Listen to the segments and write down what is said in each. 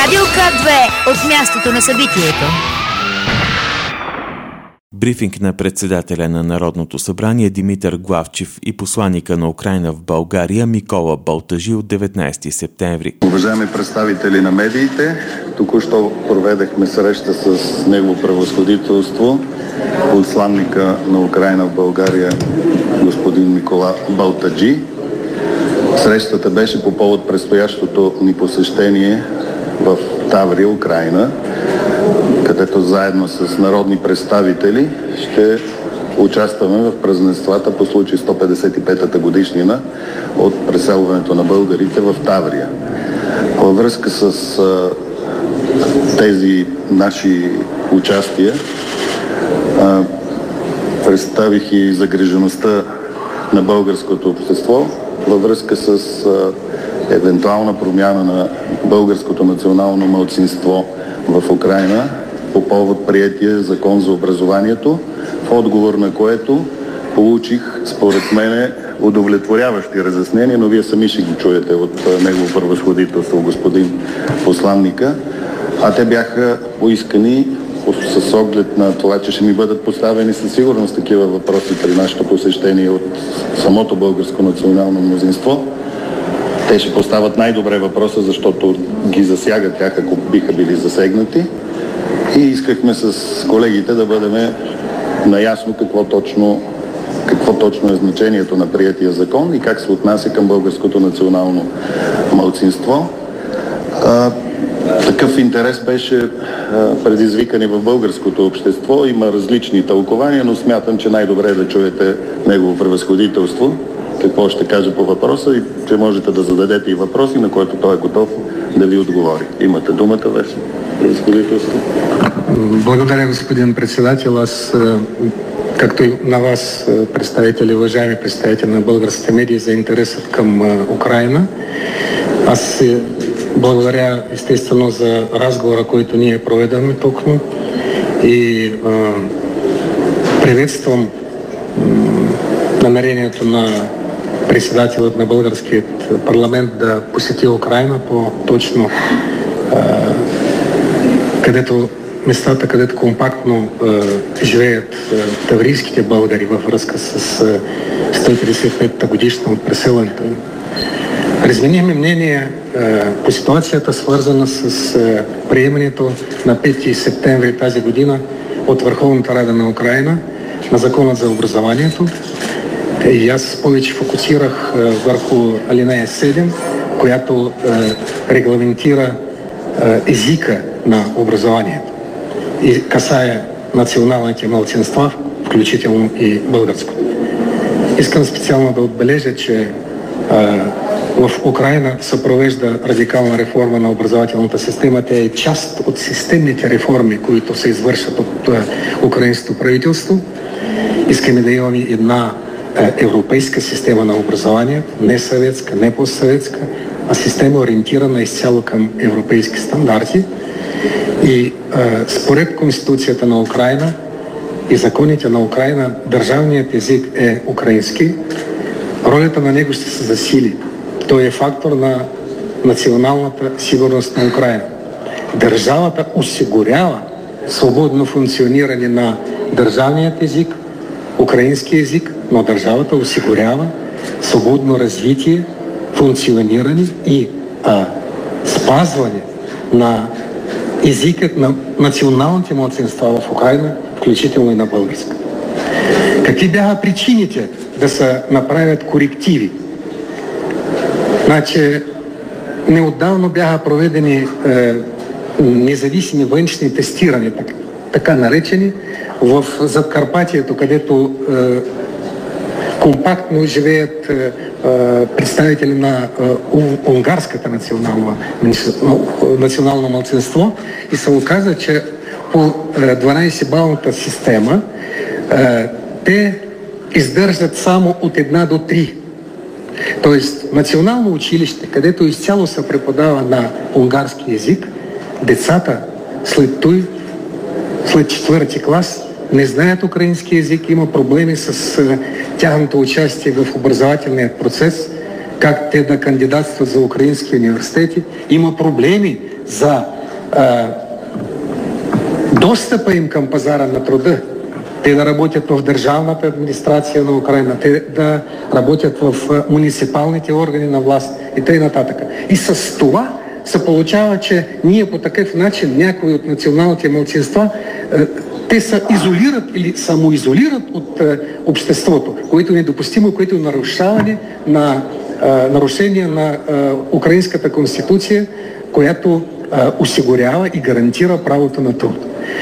Радио К2 от мястото на събитието. Брифинг на председателя на Народното събрание Димитър Главчев и посланика на Украйна в България Микола Балтажи от 19 септември. Уважаеми представители на медиите, току-що проведахме среща с негово превъзходителство, посланника на Украйна в България господин Микола Балтаджи. Срещата беше по повод предстоящото ни посещение в Таврия, Украйна, където заедно с народни представители ще участваме в празненствата по случай 155-та годишнина от преселването на българите в Таврия. Във връзка с тези наши участия представих и загрижеността на българското общество във връзка с евентуална промяна на българското национално малцинство в Украйна по повод приетия закон за образованието, в отговор на което получих, според мене, удовлетворяващи разяснения, но вие сами ще ги чуете от негово превъзходителство, господин посланника, а те бяха поискани с оглед на това, че ще ми бъдат поставени със сигурност такива въпроси при нашето посещение от самото българско национално мнозинство. Те ще поставят най-добре въпроса, защото ги засягат тях, ако биха били засегнати. И искахме с колегите да бъдем наясно какво точно е значението на приятия закон и как се отнася към българското национално малцинство. Такъв интерес беше предизвикан и в българското общество. Има различни тълкования, но смятам, че най-добре е да чуете негово превъзходителство какво ще каже по въпроса и че можете да зададете и въпроси, на който той е готов да ви отговори. Имате думата, Ваше превъзходителство. Благодаря, господин председател. Аз, както и на вас, представители, уважаеми представители на българските медии, за интересът към Украйна. Аз благодаря естествено за разговора, който ние проведаме тук и приветствам намерението на председателят на българският парламент да посети Украйна по-точно местата, където компактно живеят таврийските българи във връзка с 155-та годишна от преселването. Разменихме мнение по ситуацията, свързана с приемането на 5 септември тази година от Върховната Рада на Украйна на Закона за образованието. И аз повече фокусирах върху алинея 7, която регламентира езика на образованието и касае националните малцинства, включително и българско. Искам специално да отбележа, че в Украйна се провежда радикална реформа на образователната система. Тя е част от системните реформи, които се извършат от украинското правителство. Искаме да имаме една европейска система на образование, не съветска, не постсъветска, а система ориентирана изцяло към европейски стандарти. И според Конституцията на Украйна и законите на Украйна, държавният език е украински. Ролята на него ще се засили. Той е фактор на националната сигурност на Украйна. Държавата осигурява свободно функциониране на държавният език, украински език, но държавата осигурява свободно развитие, функциониране и спазване на езикът на националните малцинства в Украйна, включително и на българска. Какви бяха причините да се направят корективи? Значи, неотдавна бяха проведени независими външни тестирания, така наречени, в Закарпатието, където компактно живеят представители на унгарската национално малцинство и се оказа, че по 12-балната система те издържат само от 1 до 3. Тоест, национално училище, където изцяло се преподава на унгарски език, децата след 4-ти клас не знаят украински език, има проблеми с тяхното участие в образователния процес, как те да кандидатстват за украински университети, има проблеми за достъпа им към пазара на труда, те да работят в държавната администрация на Украина, те да работят в муниципалните органи на власт и т.н. И с това се получава, че ние по такъв начин, някои от националните малцинства, те се изолират или самоизолират от обществото, което е недопустимо, което е нарушение на Украинската конституция, която осигурява и гарантира правото на труд.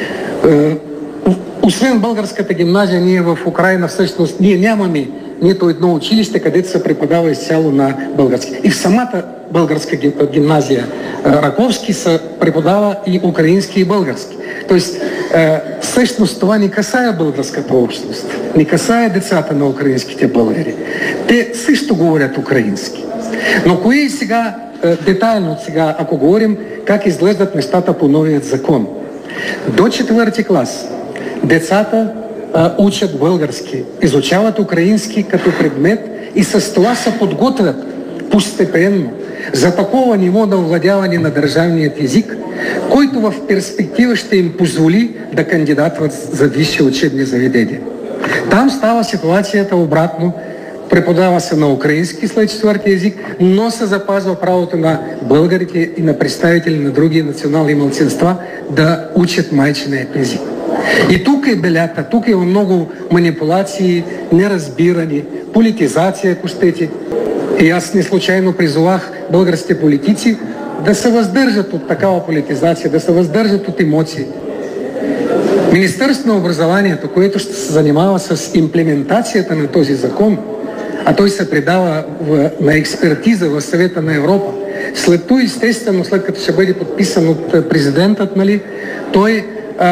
Освен българската гимназия, ние в Украина всъщност ние нямаме нито едно училище, където се преподава изцяло на български. И в самата българска гимназия Раковски се преподава и украински, и български. Тоест, всъщност това не касае българската общност, не касае децата на украинските българи. Те също говорят украински. Но кое е сега, детайлно сега, ако говорим как изглеждат нещата по новият закон? До 4-ти клас децата учат български, изучават украински като предмет и с това се подготвят постепенно за такова ниво на овладяване на държавният език, който в перспектива ще им позволи да кандидатват за висши учебни заведения. Там става ситуацията обратно. Преподава се на украински след 4-ти език, но се запазва правото на българите и на представители на други национални малцинства да учат майчиния език. И тук е белята, тук има много манипулации, неразбирани, политизация, ако щете. И аз не случайно призовах българските политици да се въздържат от такава политизация, да се въздържат от емоции. Министерството на образованието, което ще се занимава с имплементацията на този закон, а той се предава на експертиза в Съвета на Европа, след това, естествено, след като ще бъде подписан от президентът, той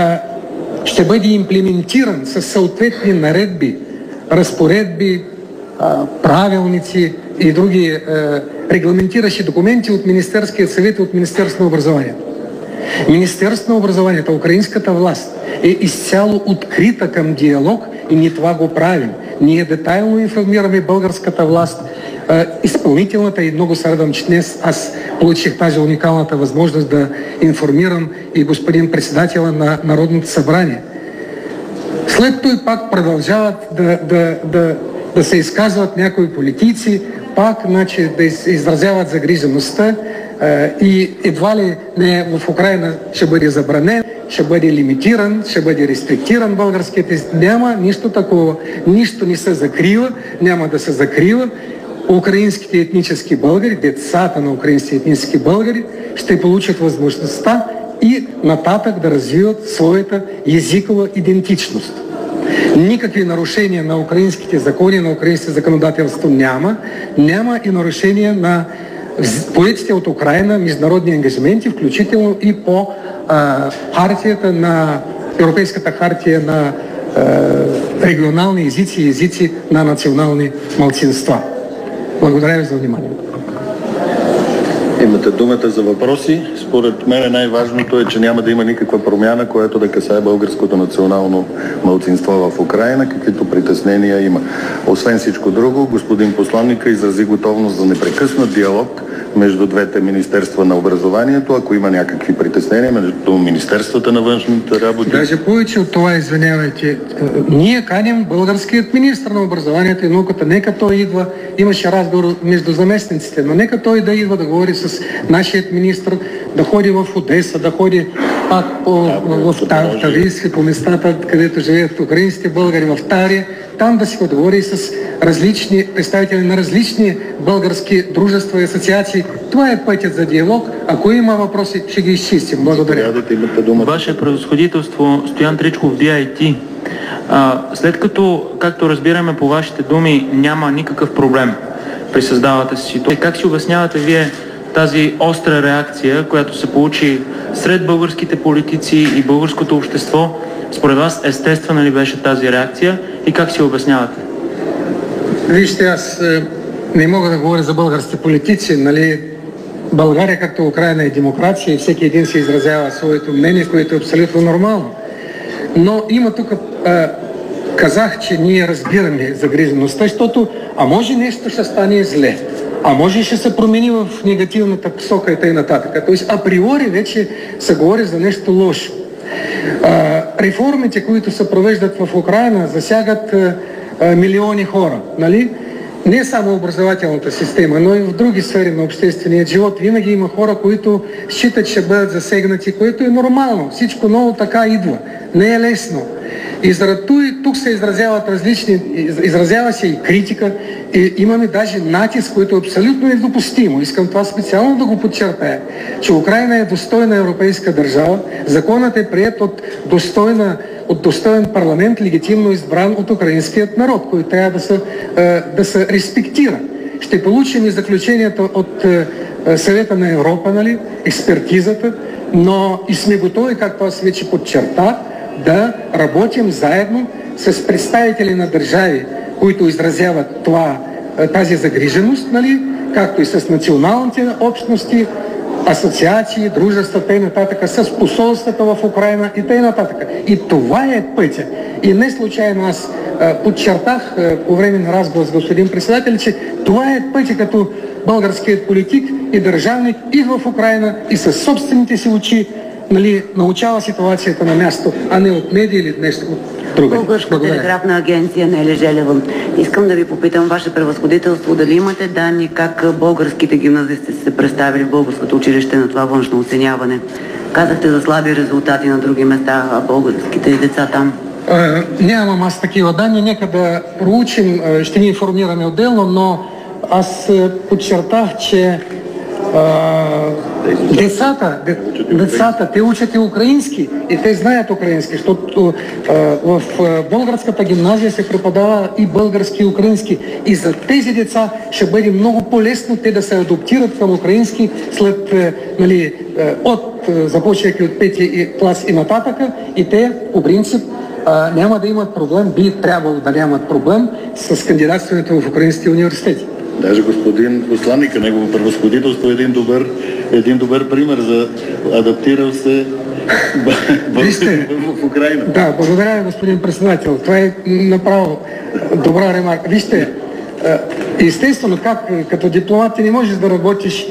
ще бъде имплементиран с съответни наредби, разпоредби, правилници и други регламентиращи документи от Министерския съвет и от Министерството на образованието. Министерството на образованието, украинската власт е изцяло открита към диалог и ние това го правим. Ние детайлно информираме българската власт, изпълнителната, и много се радвам, че днес аз получих тази уникалната възможност да информирам и господин председателя на Народното събрание. След това пак продължават да се изказват някои политици, пак да изразяват загрижеността и едва ли не в Украина ще бъде забранен, ще бъде лимитиран, ще бъде рестриктиран българският език. Няма нищо такова. Нищо не се закрива, няма да се закрива. Украинските етнически българи, децата на украинските етнически българи ще получат възможността и нататък да развиват своята езикова идентичност. Никакви нарушения на украинските закони, на украинските законодателство няма и нарушения на поетите от Украина международни ангажименти, включително и по хартията на Европейската хартия на регионални езици и езици на национални малцинства. Благодаря ви за вниманието. Имате думата за въпроси. Според мен най-важното е, че няма да има никаква промяна, която да касае българското национално малцинство в Украина, каквито притеснения има. Освен всичко друго, господин посланника изрази готовност за непрекъснат диалог между двете министерства на образованието, ако има някакви притеснения между министерствата на външните работи. Даже повече от това, извинявайте, ние каним българският министър на образованието и науката. Нека той идва, имаше разговор между заместниците, но нека той да идва да говори с нашият министър, да ходи в Одеса, да ходи пак в Таврийски, по местата, където живеят украинските българи, в Таврия, там да си говори с различни представители на различни български дружества и асоциации. Това е пътят за диалог. Ако има въпроси, ще ги изчистим. Благодаря. Ваше превъзходителство Стоян Тричков, DIT. След като, както разбираме по вашите думи, няма никакъв проблем при създавата си ситуация, как си обяснявате вие тази остра реакция, която се получи сред българските политици и българското общество? Според вас естествена ли беше тази реакция и как си обяснявате? Вижте, аз не мога да говоря за българските политици, България, както Украина, е демокрация и всеки един се изразява своето мнение, което е абсолютно нормално. Но има тук, казах, че ние разбираме загрижеността, защото може нещо ще стане зле. А може ще се промени в негативната посока и т.н. Тоест априори вече се говори за нещо лошо. Реформите, които се провеждат в Украина, засягат милиони хора, нали? Не само образователната система, но и в други сфери на обществения живот. Винаги има хора, които считат, че бъдат засегнати, което е нормално. Всичко ново така идва. Не е лесно. И заради тук се изразява се и критика, и имаме даже натиск, който е абсолютно недопустимо. Искам това специално да го подчертая, че Украина е достойна европейска държава, законът е приет от достоен парламент, легитимно избран от украинският народ, който трябва да се респектира. Ще получим и заключенията от Съвета на Европа, нали, експертизата, но и сме готови, както аз вече подчерта, да работим заедно с представители на държави, които изразяват тази загриженост, нали, както и с националните общности, асоциации, дружества, т.н. с посолствата в Украина и т.н. И това е пътя. И не случайно аз подчертах по време на разговор с господин председател, че това е пътя, като българският политик и държавник и в Украина, и със собствените си очи, нали, научава ситуацията на място, а не от медии или нещо друго. Българска телеграфна агенция Нели Желева. Искам да ви попитам, Ваше превъзходителство, дали имате данни как българските гимназисти са се представили в българското училище на това външно оценяване? Казахте за слаби резултати на други места, а българските деца там? Нямам аз такива данни, нека да проучим, ще ни информираме отделно, но аз подчертах, че децата, те учат и украински и те знаят украински, защото в българската гимназия се преподава и български и украински. И за тези деца ще бъде много по-лесно те да се адаптират към украински след, нали, започвайки от 5 клас и нататъка, и те по принцип няма да имат проблем, би трябвало да нямат проблем с кандидатстването в украинските университети. Даже господин посланника, негово превъзходителство е един добър пример за адаптирал се в Украина. Да, благодаря, господин председател. Това е направо добра ремарка. Вижте, естествено, като дипломат ти не можеш да работиш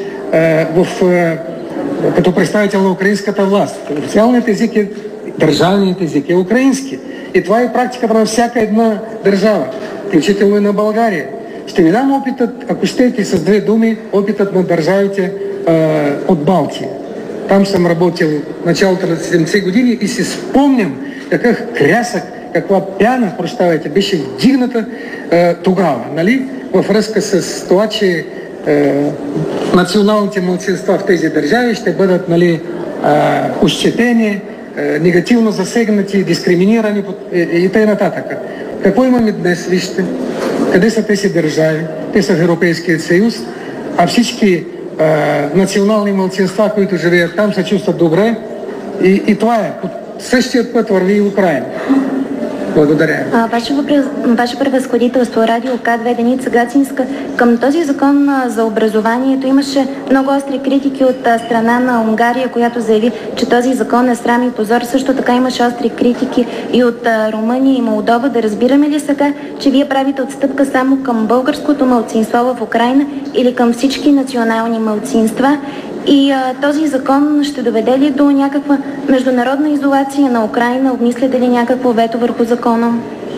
като представител на украинската власт. Официалният език държавният език е украински. И това е практиката на всяка една държава, включително и на България. Ще ви дам опитът, ако щете с 2 думи, опитът на държавите от Балтия. Там съм работил в началото на 70 години и си спомням какъв крясък, каква пяна, беше вдигната тогава, нали? Във връзка с това, че националните малцинства в тези държави ще бъдат, нали, ощетени, негативно засегнати, дискриминирани и т.н. Какво имаме днес, вижте? Къде са тези държави? Те са в Европейския съюз, а всички национални малцинства, които живеят там, се чувстват добре и това е. Същият път върви и Украина. Благодаря. Ваше превъзходителство, радио К2 Деница Гацинска, към този закон за образованието имаше много остри критики от страна на Унгария, която заяви, че този закон е срам и позор. Също така имаше остри критики и от Румъния и Молдова. Да разбираме ли сега, че вие правите отстъпка само към българското малцинство в Украина или към всички национални малцинства? И този закон ще доведе ли до някаква международна изолация на Украина? Обмисляте ли някакво вето върху закона?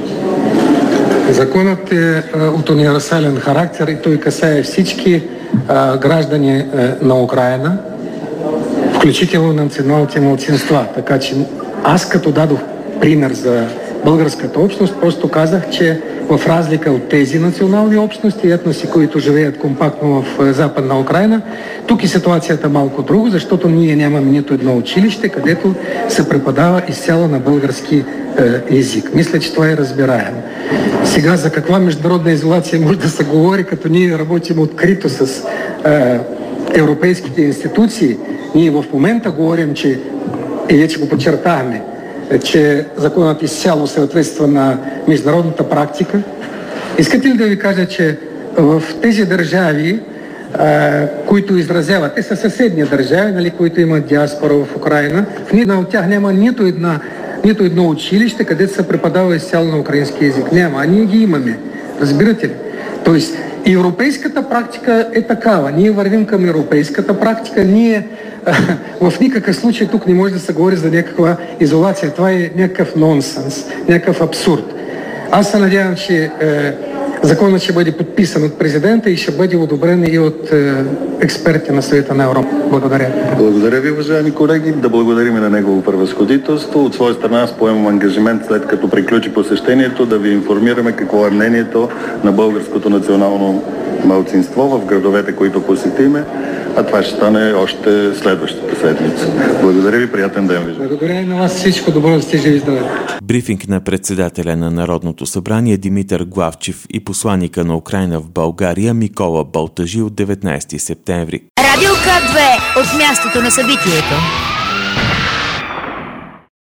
Законът е от универсален характер и той касае всички граждани на Украина, включително националните малцинства. Така че аз като дадох пример за българската общност, просто казах, че в разлика от тези национални общности и етноси, които живеят компактно в Западна Украина, тук и ситуацията е малко друго, защото ние нямаме нито едно училище, където се преподава изцяло на български език. Мисля, че това е разбираемо. Сега за каква международна изолация може да се говори, като ние работим открито с европейските институции. Ние в момента говорим, че, и вече го подчертаваме, че законът изцяло съответства на международната практика. Искате ли да ви кажа, че в тези държави, които изразяват, те са съседни държави, нали, които имат диаспора в Украина, в нито от тях няма нито едно училище, където се преподава изцяло на украински език. Няма, а ние ги имаме. Разбирате ли? Тоест, Европейската практика е такава. Ние вървим към европейската практика. Ние в никакъв случай тук не може да се говори за някаква изолация. Това е някакъв нонсенс, някакъв абсурд. Аз се надявам, че законът ще бъде подписан от президента и ще бъде одобрен и от експерти на Съвета на Европа. Благодаря. Благодаря ви, уважаеми колеги. Да благодарим и на негово превъзходителство. От своя страна аз поемам ангажимент, след като приключи посещението, да ви информираме какво е мнението на българското национално малцинство в градовете, които посетиме, а това ще стане още следващата седмица. Благодаря ви, приятен ден ви. Благодаря и на вас, всичко добро, да сте живи и здрави. Брифинг на председателя на Народното събрание Димитър Главчев и посланика на Украйна в България Микола Балтажи от 19 септември. Радио К2 от мястото на събитието.